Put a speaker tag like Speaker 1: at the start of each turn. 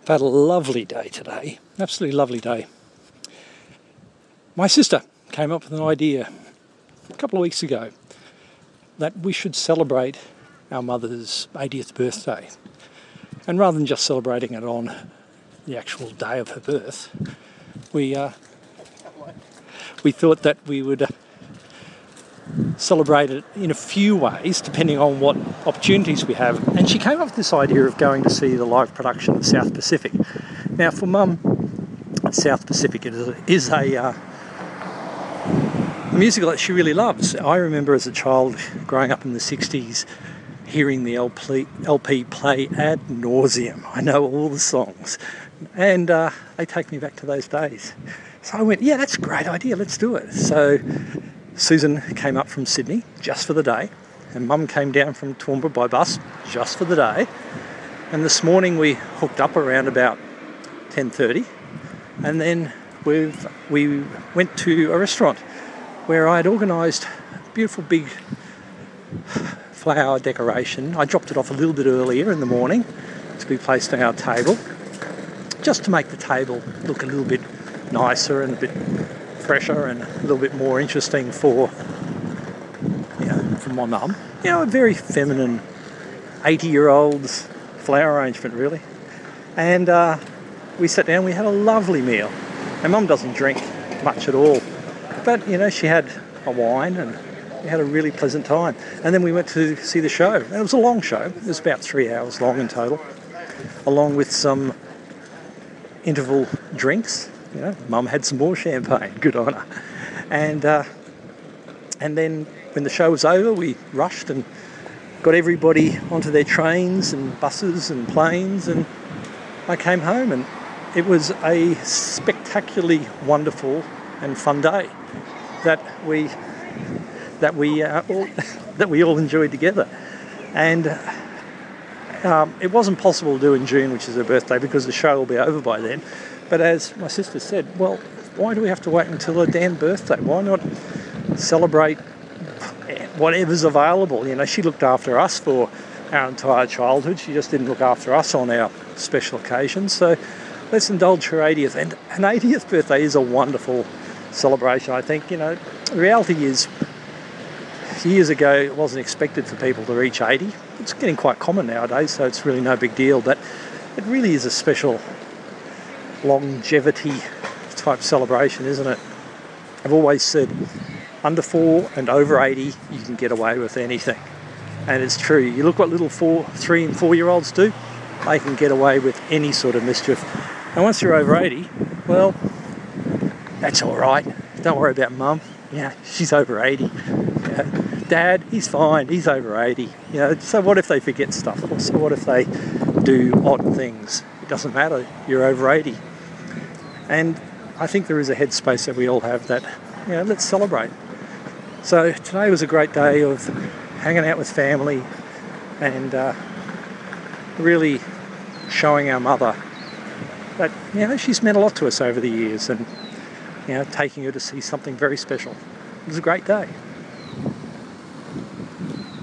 Speaker 1: I've had a lovely day today, absolutely lovely day. My sister came up with an idea a couple of weeks ago that we should celebrate our mother's 80th birthday. And rather than just celebrating it on the actual day of her birth, we thought that we would celebrate it in a few ways, depending on what opportunities we have. And she came up with this idea of going to see the live production of South Pacific. Now, for Mum, South Pacific is a musical that she really loves. I remember as a child growing up in the 60s hearing the LP play ad nauseum. I know all the songs, and they take me back to those days. So I went, yeah, that's a great idea, let's do it. So Susan came up from Sydney just for the day, and Mum came down from Toowoomba by bus just for the day. And this morning we hooked up around about 10:30, and then we went to a restaurant where I had organised a beautiful big flower decoration. I dropped it off a little bit earlier in the morning to be placed on our table, just to make the table look a little bit nicer and a bit fresher and a little bit more interesting for my mum. A very feminine 80-year-old's flower arrangement, really. And we sat down, we had a lovely meal. And Mum doesn't drink much at all, but she had a wine and we had a really pleasant time. And then we went to see the show. And it was a long show. It was about 3 hours long in total, along with some interval drinks. Mum had some more champagne, good on her. And then when the show was over, we rushed and got everybody onto their trains and buses and planes, and I came home, and it was a spectacularly wonderful and fun day that we all enjoyed together. And it wasn't possible to do in June, which is her birthday, because the show will be over by then. But as my sister said, well, why do we have to wait until her damn birthday? Why not celebrate whatever's available? She looked after us for our entire childhood. She just didn't look after us on our special occasions. So let's indulge her 80th. And an 80th birthday is a wonderful celebration, I think. The reality is, years ago, it wasn't expected for people to reach 80. It's getting quite common nowadays, so it's really no big deal. But it really is a special longevity type celebration, isn't it? I've always said under 4 and over 80 you can get away with anything, and it's true. You look what little 3 and 4 year olds do. They can get away with any sort of mischief, and once you're over 80, well, that's all right. Don't worry about Mum, she's over 80. Dad, he's fine, he's over 80. So what if they forget stuff? So what if they do odd things? It doesn't matter, you're over 80. And I think there is a headspace that we all have that, let's celebrate. So today was a great day of hanging out with family and really showing our mother that, she's meant a lot to us over the years, and, taking her to see something very special. It was a great day.